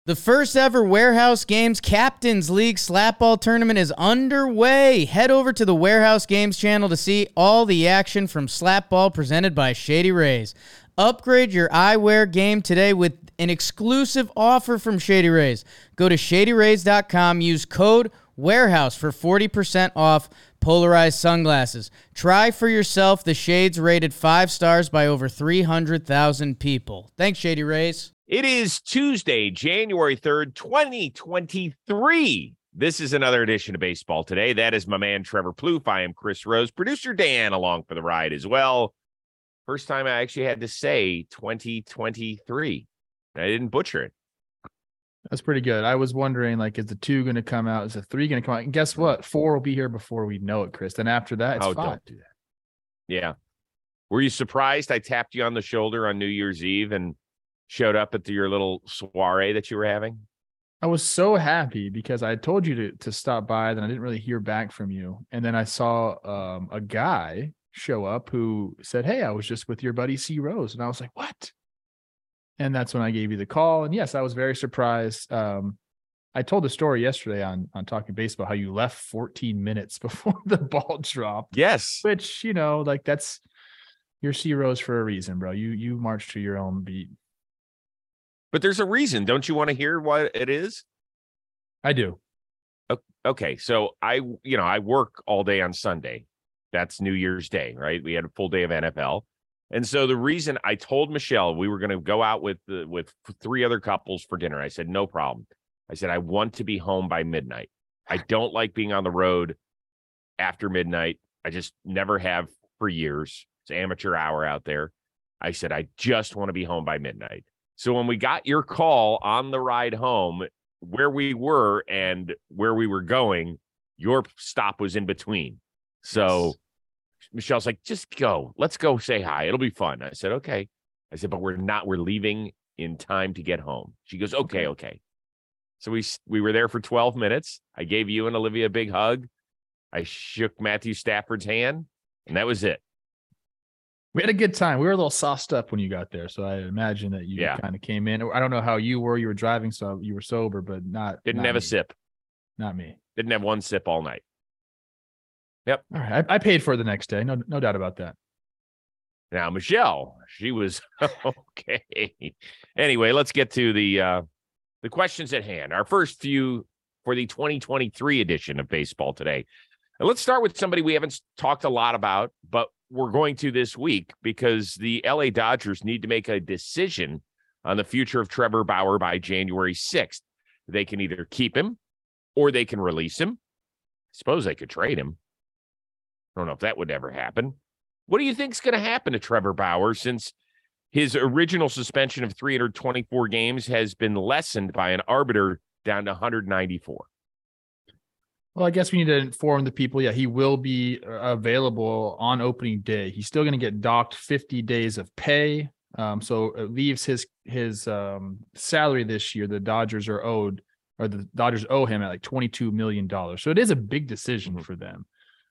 The first ever Warehouse Games Captains League Slapball Tournament is underway. Head over to the Warehouse Games channel to see all the action from Slapball presented by Shady Rays. Upgrade your eyewear game today with an exclusive offer from Shady Rays. Go to shadyrays.com, use code WAREHOUSE for 40% off polarized sunglasses. Try for yourself the shades rated 5 stars by over 300,000 people. Thanks, Shady Rays. It is Tuesday, January 3rd, 2023. This is another edition of Baseball Today. That is my man, Trevor Plouffe. I am Chris Rose. Producer Dan along for the ride as well. First time I actually had to say 2023. I didn't butcher it. That's pretty good. I was wondering, is the 2 going to come out? Is the 3 going to come out? And guess what? 4 will be here before we know it, Chris. Then after that, it's 5. Don't do that. Yeah. Were you surprised I tapped you on the shoulder on New Year's Eve and showed up at your little soiree that you were having? I was so happy because I told you to stop by, then I didn't really hear back from you. And then I saw a guy show up who said, "Hey, I was just with your buddy C. Rose." And I was like, "What?" And that's when I gave you the call. And yes, I was very surprised. I told the story yesterday on Talking Baseball, how you left 14 minutes before the ball dropped. Yes. Which, that's your C. Rose for a reason, bro. You march to your own beat. But there's a reason. Don't you want to hear what it is? I do. Okay. So I work all day on Sunday. That's New Year's Day, right? We had a full day of NFL. And so the reason I told Michelle we were going to go out with 3 other couples for dinner, I said, no problem. I said, I want to be home by midnight. I don't like being on the road after midnight. I just never have for years. It's amateur hour out there. I said, I just want to be home by midnight. So when we got your call on the ride home, where we were and where we were going, your stop was in between. So yes. Michelle's like, just go. Let's go say hi. It'll be fun. I said, okay. I said, but we're leaving in time to get home. She goes, okay. So we were there for 12 minutes. I gave you and Olivia a big hug. I shook Matthew Stafford's hand, and that was it. We had a good time. We were a little sauced up when you got there, so I imagine that you kind of came in. I don't know how you were. You were driving, so you were sober, but Didn't have me. a sip. Not me. Didn't have one sip all night. Yep. All right. I paid for it the next day. No doubt about that. Now, Michelle, she was okay. Anyway, let's get to the questions at hand. Our first few for the 2023 edition of Baseball Today. And let's start with somebody we haven't talked a lot about, but we're going to this week because the LA Dodgers need to make a decision on the future of Trevor Bauer by January 6th. They can either keep him or they can release him. I suppose they could trade him. I don't know if that would ever happen. What do you think is going to happen to Trevor Bauer since his original suspension of 324 games has been lessened by an arbiter down to 194? Well, I guess we need to inform the people. Yeah, he will be available on opening day. He's still going to get docked 50 days of pay. So it leaves his salary this year. The Dodgers owe him at $22 million. So it is a big decision for them.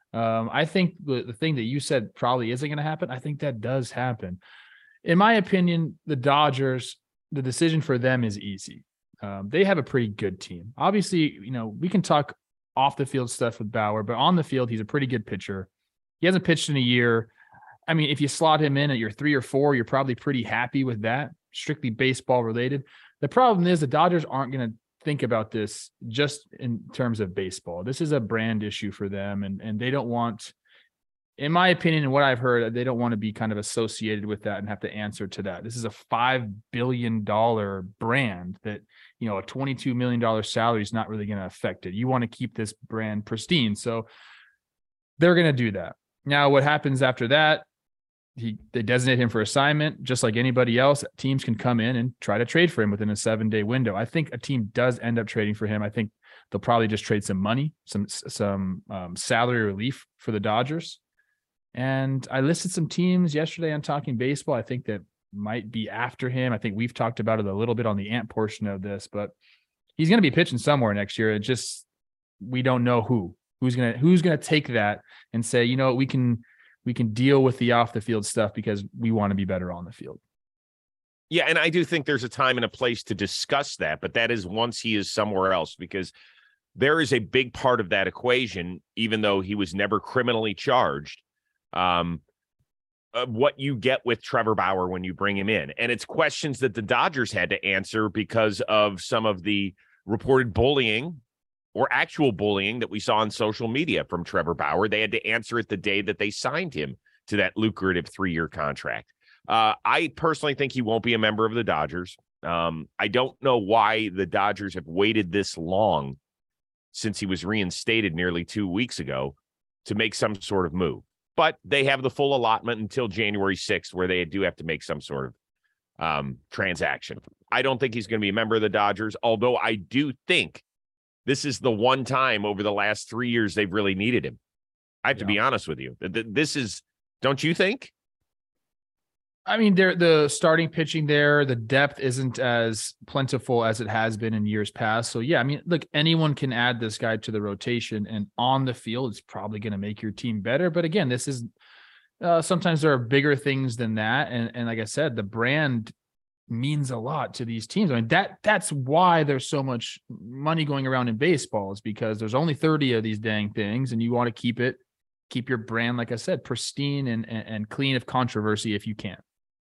I think the thing that you said probably isn't going to happen. I think that does happen. In my opinion, the Dodgers, the decision for them is easy. They have a pretty good team. Obviously, we can talk off the field stuff with Bauer, but on the field, he's a pretty good pitcher. He hasn't pitched in a year. I mean, if you slot him in at your 3 or 4, you're probably pretty happy with that, strictly baseball related. The problem is the Dodgers aren't going to think about this just in terms of baseball. This is a brand issue for them, and they don't want, in my opinion and what I've heard, they don't want to be kind of associated with that and have to answer to that. This is a $5 billion brand that, a $22 million salary is not really going to affect it. You want to keep this brand pristine. So they're going to do that. Now, what happens after that, they designate him for assignment, just like anybody else. Teams can come in and try to trade for him within a 7-day window. I think a team does end up trading for him. I think they'll probably just trade some money, some salary relief for the Dodgers. And I listed some teams yesterday on Talking Baseball. I think that might be after him. I think we've talked about it a little bit on the Ant portion of this, but he's going to be pitching somewhere next year. It just, we don't know who's going to take that and say, we can deal with the off the field stuff because we want to be better on the field. Yeah, and I do think there's a time and a place to discuss that, but that is once he is somewhere else, because there is a big part of that equation, even though he was never criminally charged, what you get with Trevor Bauer when you bring him in. And it's questions that the Dodgers had to answer because of some of the reported bullying or actual bullying that we saw on social media from Trevor Bauer. They had to answer it the day that they signed him to that lucrative 3-year contract. I personally think he won't be a member of the Dodgers. I don't know why the Dodgers have waited this long since he was reinstated nearly 2 weeks ago to make some sort of move. But they have the full allotment until January 6th, where they do have to make some sort of transaction. I don't think he's going to be a member of the Dodgers, although I do think this is the one time over the last 3 years they've really needed him. I have to be honest with you. This is, don't you think? I mean, the starting pitching there, the depth isn't as plentiful as it has been in years past. So, yeah, I mean, look, anyone can add this guy to the rotation, and on the field, it's probably going to make your team better. But again, this is sometimes there are bigger things than that. And like I said, the brand means a lot to these teams. I mean, that's why there's so much money going around in baseball, is because there's only 30 of these dang things, and you want to keep your brand, like I said, pristine and clean of controversy if you can.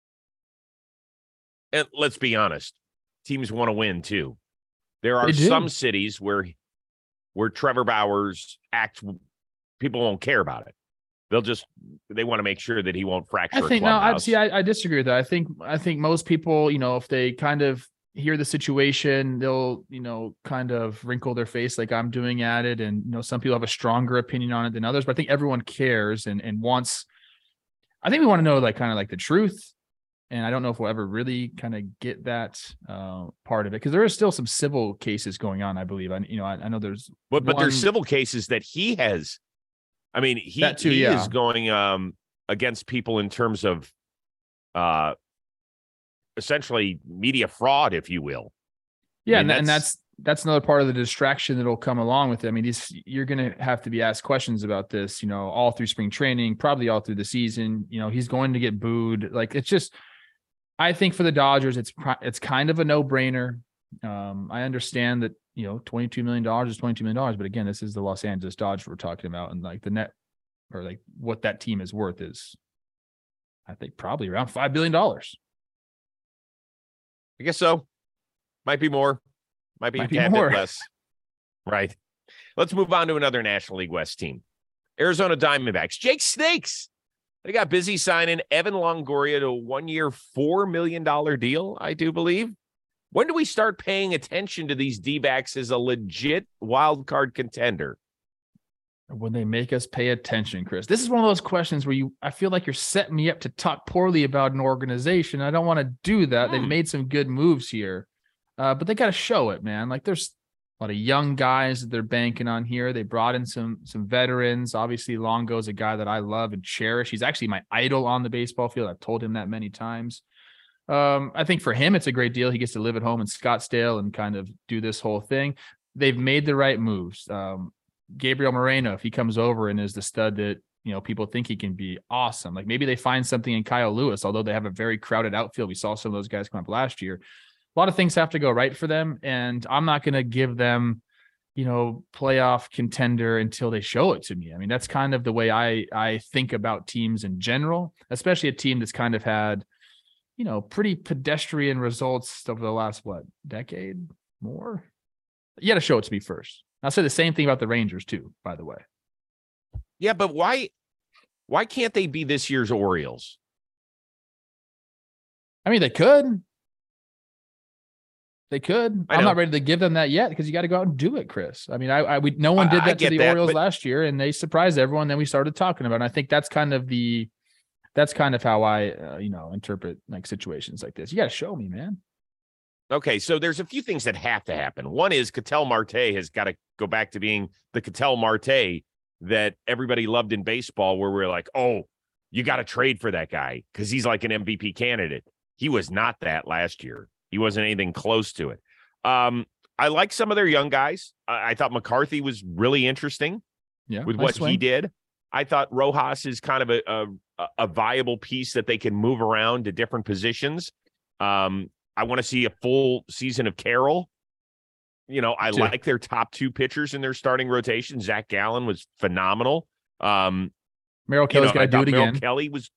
And let's be honest, teams want to win too. There are some cities where Trevor Bauer's act, people won't care about it. They want to make sure that he won't fracture. I think I disagree with that. I think most people, if they kind of hear the situation, they'll, kind of wrinkle their face like I'm doing at it. And, some people have a stronger opinion on it than others, but I think everyone cares and wants, I think we want to know kind of the truth. And I don't know if we'll ever really kind of get that part of it, because there is still some civil cases going on, I believe. I know there's, but there's civil cases that he has. I mean, he is going against people in terms of essentially media fraud, if you will. Yeah, and that's another part of the distraction that'll come along with it. I mean, you're going to have to be asked questions about this, all through spring training, probably all through the season. He's going to get booed. It's just, I think for the Dodgers, it's kind of a no-brainer. I understand that, $22 million is $22 million, but again, this is the Los Angeles Dodgers we're talking about, and the net, or what that team is worth is, I think, probably around $5 billion. I guess so. Might be more. Might be a tad bit less. Right. Let's move on to another National League West team. Arizona Diamondbacks. Jake Snakes. They got busy signing Evan Longoria to a 1-year, $4 million deal, I do believe. When do we start paying attention to these D-backs as a legit wild card contender? When they make us pay attention, Chris. This is one of those questions where I feel like you're setting me up to talk poorly about an organization. I don't want to do that. They've made some good moves here, but they got to show it, man. There's a lot of young guys that they're banking on here. They brought in some veterans. Obviously, Longo's a guy that I love and cherish. He's actually my idol on the baseball field. I've told him that many times. I think for him, it's a great deal. He gets to live at home in Scottsdale and kind of do this whole thing. They've made the right moves. Gabriel Moreno, if he comes over and is the stud that, people think he can be, awesome. Maybe they find something in Kyle Lewis, although they have a very crowded outfield. We saw some of those guys come up last year. A lot of things have to go right for them, and I'm not going to give them, playoff contender until they show it to me. I mean, that's kind of the way I think about teams in general, especially a team that's kind of had, pretty pedestrian results over the last, decade more? You got to show it to me first. I'll say the same thing about the Rangers too, by the way. Yeah, but why can't they be this year's Orioles? I mean, they could. I'm not ready to give them that yet, because you got to go out and do it, Chris. I mean, no one did that to the Orioles last year, and they surprised everyone. Then we started talking about it. And I think that's kind of how I, interpret situations like this. You got to show me, man. Okay, so there's a few things that have to happen. One is Ketel Marte has got to go back to being the Ketel Marte that everybody loved in baseball, where we're like, oh, you got to trade for that guy because he's like an MVP candidate. He was not that last year. He wasn't anything close to it. I like some of their young guys. I thought McCarthy was really interesting with what he did. I thought Rojas is kind of a viable piece that they can move around to different positions. I want to see a full season of Carroll. I like their top two pitchers in their starting rotation. Zach Gallen was phenomenal. Merrill Kelly's got to do it again. Merrill Kelly was,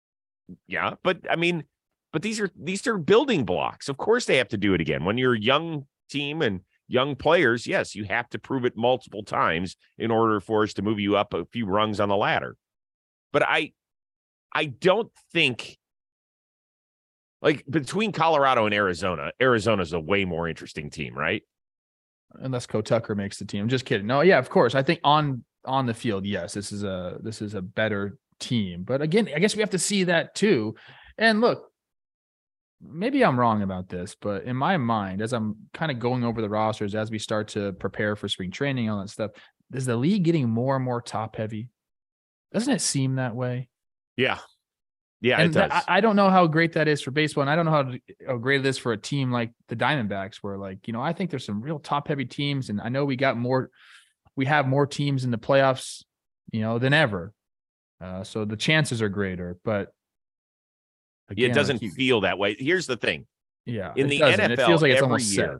but these are building blocks. Of course they have to do it again. When you're a young team and young players, yes, you have to prove it multiple times in order for us to move you up a few rungs on the ladder. But I don't think, like, between Colorado and Arizona's a way more interesting team, right? Unless Ko Tucker makes the team. I'm just kidding. No, yeah, of course. I think on the field, yes, this is a better team. But again, I guess we have to see that too. And look, maybe I'm wrong about this, but in my mind, as I'm kind of going over the rosters as we start to prepare for spring training, all that stuff, is the league getting more and more top heavy? Doesn't it seem that way? Yeah. Yeah, and it does. I don't know how great that is for baseball, and I don't know how great it is for a team like the Diamondbacks, where, like, I think there's some real top-heavy teams, and I know we have more teams in the playoffs, than ever. So the chances are greater, but again, it doesn't feel that way. Here's the thing. Yeah, in the NFL, it feels like it's almost year,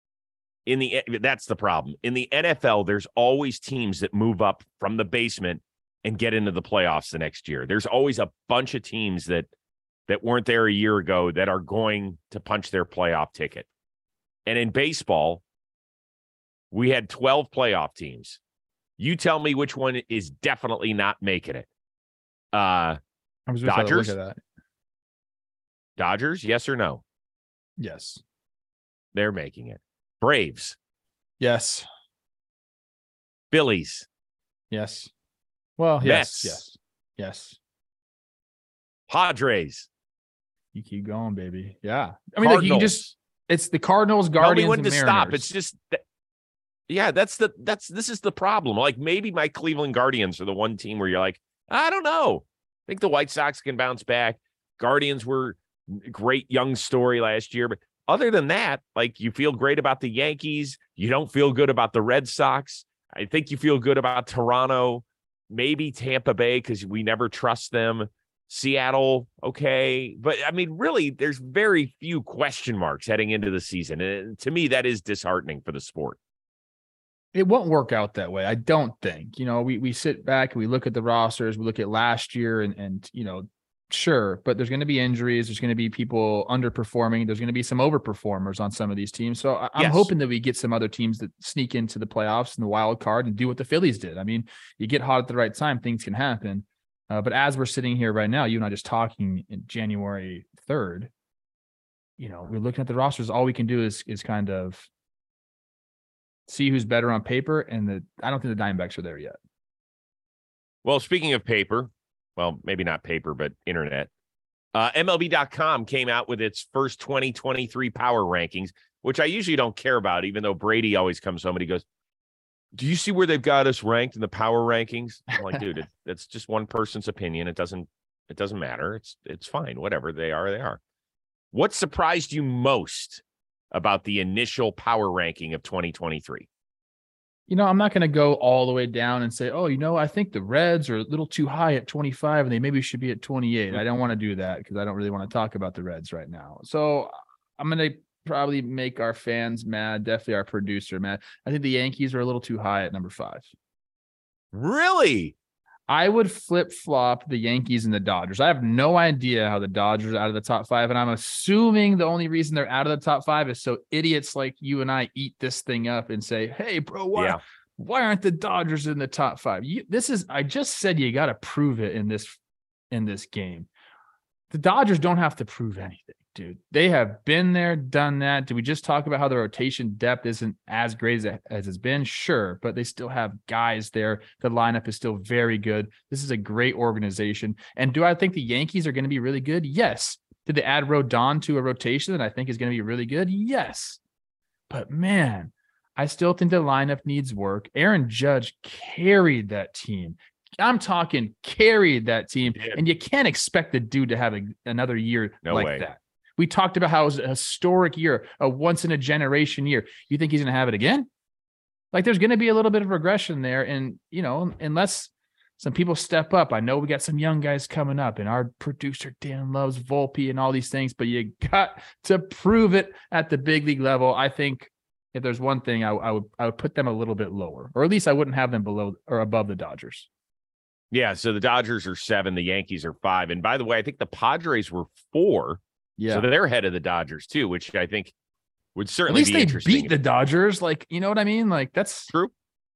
set. That's the problem. In the NFL, there's always teams that move up from the basement and get into the playoffs the next year. There's always a bunch of teams that weren't there a year ago that are going to punch their playoff ticket. And in baseball, we had 12 playoff teams. You tell me which one is definitely not making it. Dodgers? Look at that. Dodgers, yes or no? Yes. They're making it. Braves? Yes. Phillies? Yes. Well, Mets. Yes. Padres. You keep going, baby. Yeah. I mean, like, you can it's the Cardinals, Guardians, Tell me when and to Mariners. stop. It's just, this is the problem. Like, maybe my Cleveland Guardians are the one team where you're like, I don't know. I think the White Sox can bounce back. Guardians were a great young story last year, but other than that, like, you feel great about the Yankees. You don't feel good about the Red Sox. I think you feel good about Toronto. Maybe Tampa Bay, because we never trust them. Seattle, okay. But, I mean, really, there's very few question marks heading into the season. And to me, that is disheartening for the sport. It won't work out that way, I don't think. We sit back and we look at the rosters. We look at last year and sure, but there's going to be injuries. There's going to be people underperforming. There's going to be some overperformers on some of these teams. So I'm hoping that we get some other teams that sneak into the playoffs and the wild card and do what the Phillies did. I mean, you get hot at the right time, things can happen. But as we're sitting here right now, you and I just talking in January 3rd, we're looking at the rosters. All we can do is kind of see who's better on paper. And I don't think the Diamondbacks are there yet. Well, speaking of paper, well, maybe not paper, but internet. MLB.com came out with its first 2023 power rankings, which I usually don't care about, even though Brady always comes home and he goes, do you see where they've got us ranked in the power rankings? I'm like, dude, it's just one person's opinion. It doesn't matter. It's fine. Whatever they are, they are. What surprised you most about the initial power ranking of 2023? I'm not going to go all the way down and say, I think the Reds are a little too high at 25 and they maybe should be at 28. I don't want to do that because I don't really want to talk about the Reds right now. So I'm going to probably make our fans mad, definitely our producer mad. I think the Yankees are a little too high at number 5. Really? I would flip-flop the Yankees and the Dodgers. I have no idea how the Dodgers are out of the top 5, and I'm assuming the only reason they're out of the top 5 is so idiots like you and I eat this thing up and say, hey, bro, why aren't the Dodgers in the top 5? I just said you got to prove it in this game. The Dodgers don't have to prove anything, dude. They have been there, done that. Did we just talk about how the rotation depth isn't as great as it's been? Sure, but they still have guys there. The lineup is still very good. This is a great organization. And do I think the Yankees are going to be really good? Yes. Did they add Rodon to a rotation that I think is going to be really good? Yes. But, man, I still think the lineup needs work. Aaron Judge carried that team. I'm talking carried that team, and you can't expect the dude to have another year that. We talked about how it was a historic year, a once-in-a-generation year. You think he's going to have it again? Like, there's going to be a little bit of regression there, and, unless some people step up. I know we got some young guys coming up, and our producer Dan loves Volpe and all these things, but you got to prove it at the big league level. I think if there's one thing, I would put them a little bit lower, or at least I wouldn't have them below or above the Dodgers. Yeah, so the Dodgers are 7, the Yankees are 5. And by the way, I think the Padres were 4. Yeah. So they're ahead of the Dodgers too, which I think would certainly be interesting. At least they beat the Dodgers. Like, you know what I mean? Like, that's true.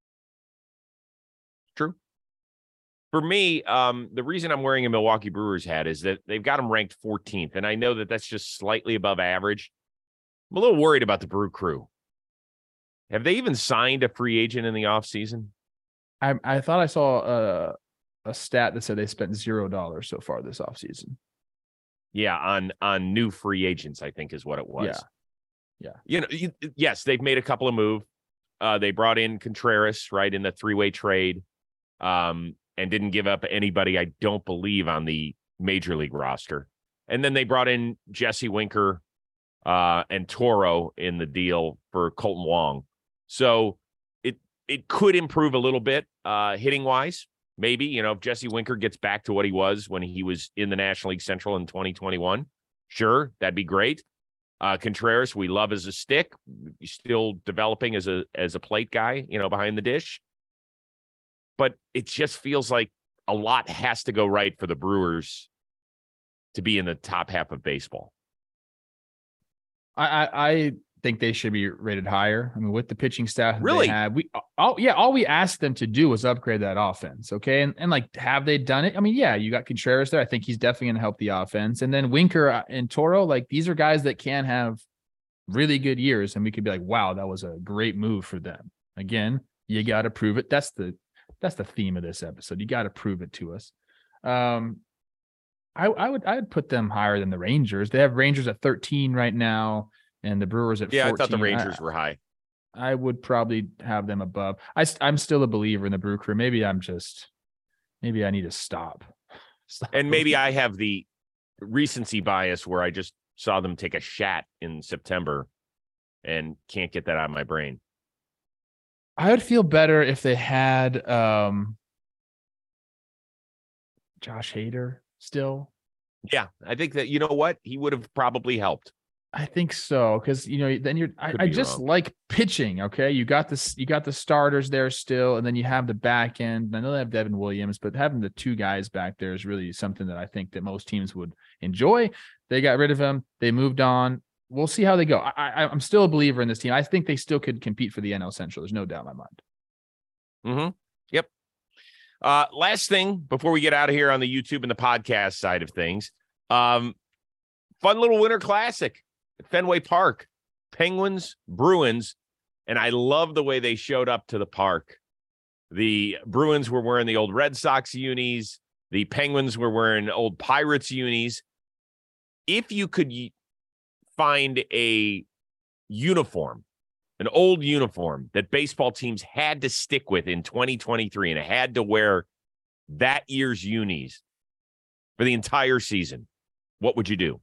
True. For me, the reason I'm wearing a Milwaukee Brewers hat is that they've got them ranked 14th. And I know that that's just slightly above average. I'm a little worried about the Brew Crew. Have they even signed a free agent in the offseason? I thought I saw a stat that said they spent $0 so far this offseason. Yeah, on new free agents, I think is what it was. Yeah. You know, yes, they've made a couple of moves. They brought in Contreras, right, in the 3-way trade, and didn't give up anybody, I don't believe, on the major league roster. And then they brought in Jesse Winker and Toro in the deal for Colton Wong. So it could improve a little bit hitting wise. Maybe, you know, if Jesse Winker gets back to what he was when he was in the National League Central in 2021, sure, that'd be great. Contreras, we love as a stick. He's still developing as a plate guy, you know, behind the dish. But it just feels like a lot has to go right for the Brewers to be in the top half of baseball. I think they should be rated higher. I mean, with the pitching staff really they have, all we asked them to do was upgrade that offense. Okay. And like, have they done it? I mean, yeah, you got Contreras there. I think he's definitely going to help the offense. And then Winker and Toro, like, these are guys that can have really good years. And we could be like, wow, that was a great move for them. Again, you got to prove it. That's the theme of this episode. You got to prove it to us. I would put them higher than the Rangers. They have Rangers at 13 right now, and the Brewers at 14. Yeah, I thought the Rangers were high. I would probably have them above. I'm still a believer in the Brew Crew. Maybe I need to stop. And maybe I have the recency bias where I just saw them take a shot in September and can't get that out of my brain. I would feel better if they had Josh Hader still. Yeah, I think that, you know what? He would have probably helped. I think so, because then I just wrong. Like pitching. Okay, you got the starters there still, and then you have the back end. I know they have Devin Williams, but having the two guys back there is really something that I think that most teams would enjoy. They got rid of him. They moved on. We'll see how they go. I'm still a believer in this team. I think they still could compete for the NL Central. There's no doubt in my mind. Mm-hmm. Yep. Last thing before we get out of here on the YouTube and the podcast side of things, fun little winter classic at Fenway Park, Penguins, Bruins, and I love the way they showed up to the park. The Bruins were wearing the old Red Sox unis. The Penguins were wearing old Pirates unis. If you could find a uniform, an old uniform that baseball teams had to stick with in 2023 and had to wear that year's unis for the entire season, what would you do?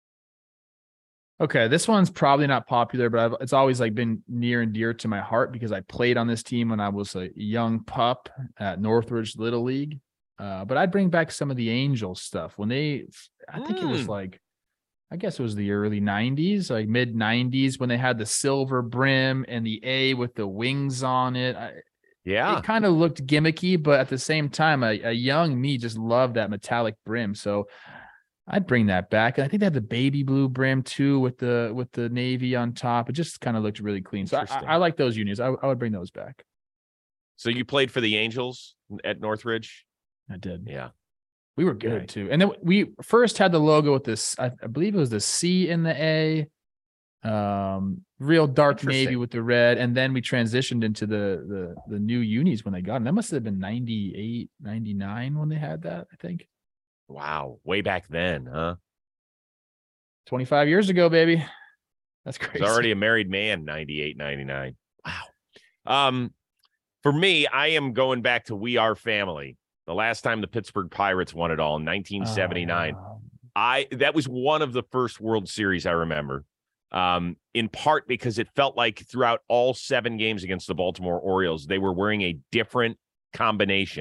Okay, this one's probably not popular, but it's always like been near and dear to my heart because I played on this team when I was a young pup at Northridge Little League. But I'd bring back some of the Angels stuff when I think it was like, I guess it was the early 90s, like mid 90s when they had the silver brim and the A with the wings on it. It kind of looked gimmicky, but at the same time, a young me just loved that metallic brim. So I'd bring that back. And I think they had the baby blue brim too with the navy on top. It just kind of looked really clean. So I like those unis. I would bring those back. So you played for the Angels at Northridge? I did. Yeah. We were good too. And then we first had the logo with this, I believe it was the C in the A, real dark navy with the red. And then we transitioned into the new unis when they got them. That must have been 98, 99 when they had that, I think. Wow. Way back then, huh? 25 years ago, baby. That's crazy. I was already a married man, 98, 99. Wow. For me, I am going back to We Are Family. The last time the Pittsburgh Pirates won it all in 1979. That was one of the first World Series I remember, in part because it felt like throughout all 7 games against the Baltimore Orioles, they were wearing a different combination.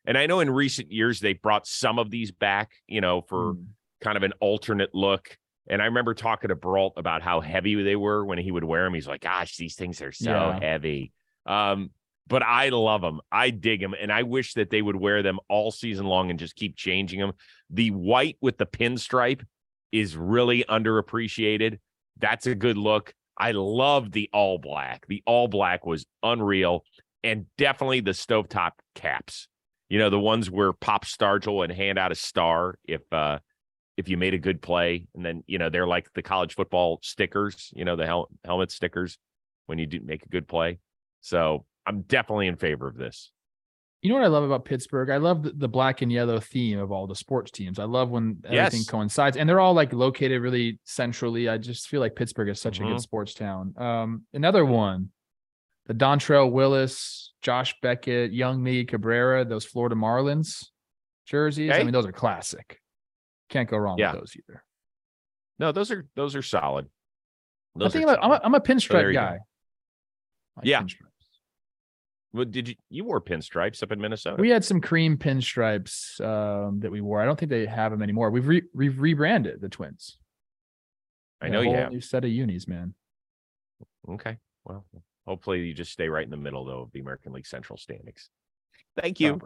And I know in recent years they brought some of these back, for kind of an alternate look. And I remember talking to Brault about how heavy they were when he would wear them. He's like, gosh, these things are so heavy. But I love them. I dig them. And I wish that they would wear them all season long and just keep changing them. The white with the pinstripe is really underappreciated. That's a good look. I love the all black. The all black was unreal. And definitely the stovetop caps. The ones where Pop Stargell would hand out a star if you made a good play. And then, they're like the college football stickers, the helmet stickers when you do make a good play. So I'm definitely in favor of this. You know what I love about Pittsburgh? I love the black and yellow theme of all the sports teams. I love when everything coincides, and they're all like located really centrally. I just feel like Pittsburgh is such a good sports town. Another one, the Dontrell Willis, Josh Beckett, Young Miggy Cabrera, those Florida Marlins jerseys. Okay. I mean, those are classic. Can't go wrong with those either. No, those are solid. I'm a pinstripe guy. Pinstripes. Well, you wore pinstripes up in Minnesota? We had some cream pinstripes that we wore. I don't think they have them anymore. We've rebranded the Twins. I know you have. New set of unis, man. Okay. Well, hopefully you just stay right in the middle though of the American League Central standings. Thank you.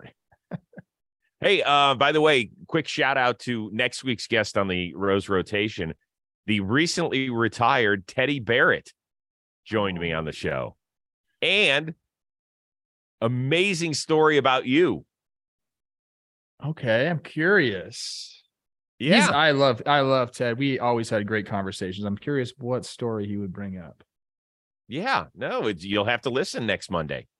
Hey, by the way, quick shout out to next week's guest on the Rose Rotation. The recently retired Teddy Barrett joined me on the show. And amazing story about you. Okay, I'm curious. Yeah. I love Ted. We always had great conversations. I'm curious what story he would bring up. Yeah, no, you'll have to listen next Monday.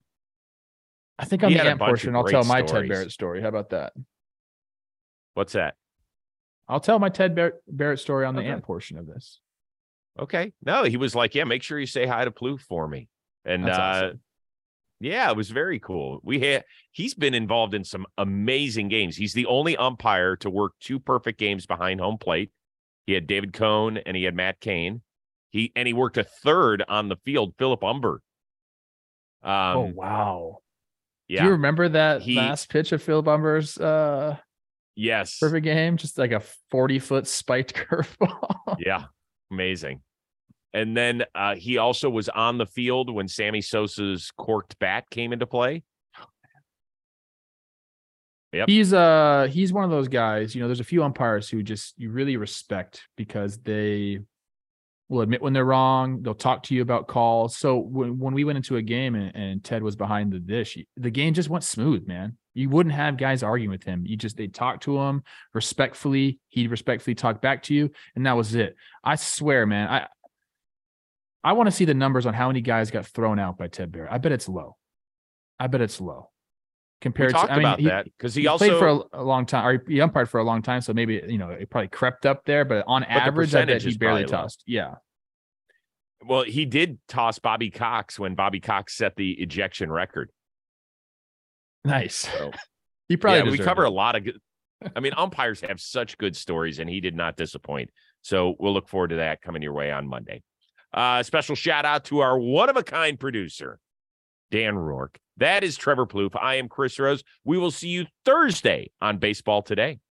I think on the Ant portion, I'll tell my Ted Barrett story. How about that? What's that? I'll tell my Ted Barrett story on the Ant portion of this. Okay. No, he was like, yeah, make sure you say hi to Plouffe for me. And awesome. Yeah, it was very cool. He's been involved in some amazing games. He's the only umpire to work 2 perfect games behind home plate. He had David Cohn and he had Matt Cain. He worked a third on the field, Philip Humber. Oh, wow. Yeah. Do you remember that last pitch of Philip Humber's yes, perfect game? Just like a 40-foot spiked curveball. Yeah, amazing. And then he also was on the field when Sammy Sosa's corked bat came into play. Yep. He's one of those guys, there's a few umpires who you really respect because they will admit when they're wrong. They'll talk to you about calls. So when we went into a game and Ted was behind the dish, the game just went smooth, man. You wouldn't have guys arguing with him. They'd talk to him respectfully. He'd respectfully talk back to you. And that was it. I swear, man, I want to see the numbers on how many guys got thrown out by Ted Barrett. I bet it's low. Compared to, about that because he also played for a long time, or he umpired for a long time. So maybe, it probably crept up there, but on average, I bet he barely tossed. Yeah. Well, he did toss Bobby Cox when Bobby Cox set the ejection record. Nice. So, he probably we cover a lot of good. I mean, umpires have such good stories, and he did not disappoint. So we'll look forward to that coming your way on Monday. Special shout out to our one-of-a-kind producer, Dan Rourke. That is Trevor Plouffe. I am Chris Rose. We will see you Thursday on Baseball Today.